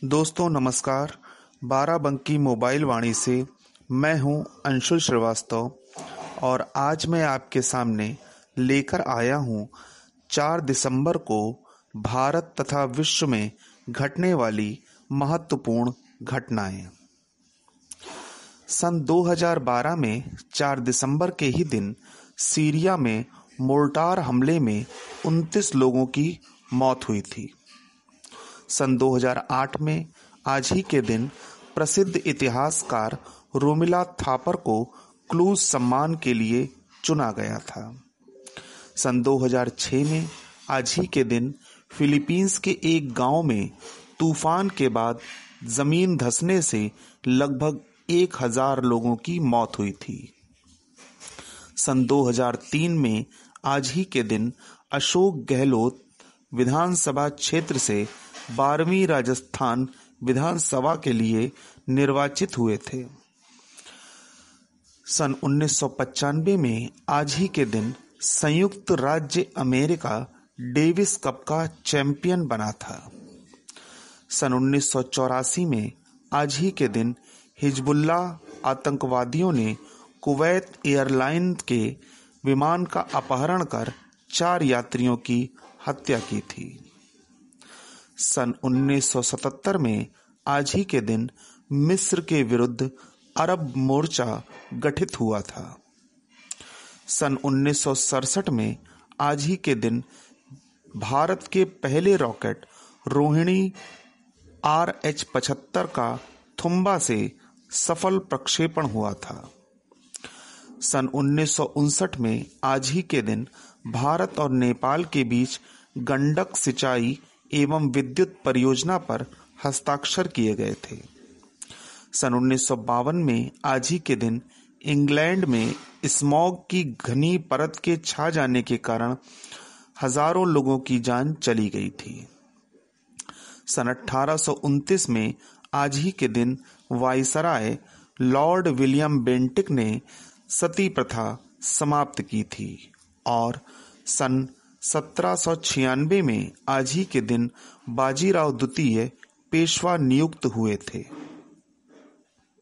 दोस्तों नमस्कार। बाराबंकी मोबाइल वाणी से मैं हूं अंशुल श्रीवास्तव और आज मैं आपके सामने लेकर आया हूं 4 दिसंबर को भारत तथा विश्व में घटने वाली महत्वपूर्ण घटनाएं। सन 2012 में 4 दिसंबर के ही दिन सीरिया में मोर्टार हमले में 29 लोगों की मौत हुई थी। सन 2008 में आज ही के दिन प्रसिद्ध इतिहासकार रोमिला थापर को क्लूज सम्मान के लिए चुना गया था। सन 2006 में आज ही के दिन फिलीपींस के एक गांव में तूफान के बाद जमीन धंसने से लगभग 1000 लोगों की मौत हुई थी। सन 2003 में आज ही के दिन अशोक गहलोत विधानसभा क्षेत्र से 12वीं राजस्थान विधानसभा के लिए निर्वाचित हुए थे। सन 1995 में आज ही के दिन संयुक्त राज्य अमेरिका डेविस कप का चैंपियन बना था। सन 1984 में आज ही के दिन हिजबुल्लाह आतंकवादियों ने कुवैत एयरलाइन के विमान का अपहरण कर 4 यात्रियों की हत्या की थी। सन 1977 में आज ही के दिन मिस्र के विरुद्ध अरब मोर्चा गठित हुआ था। सन 1967 में आज ही के दिन भारत के पहले रॉकेट रोहिणी RH-75 का थुम्बा से सफल प्रक्षेपण हुआ था। सन 1959 में आज ही के दिन भारत और नेपाल के बीच गंडक सिंचाई एवं विद्युत परियोजना पर हस्ताक्षर किए गए थे। सन 1952 में आज ही के दिन इंग्लैंड में स्मॉग की घनी परत के छा जाने के कारण हजारों लोगों की जान चली गई थी। सन 1829 में आज ही के दिन वायसराय लॉर्ड विलियम बेंटिक ने सती प्रथा समाप्त की थी और सन 1796 में आज ही के दिन बाजीराव द्वितीय पेशवा नियुक्त हुए थे।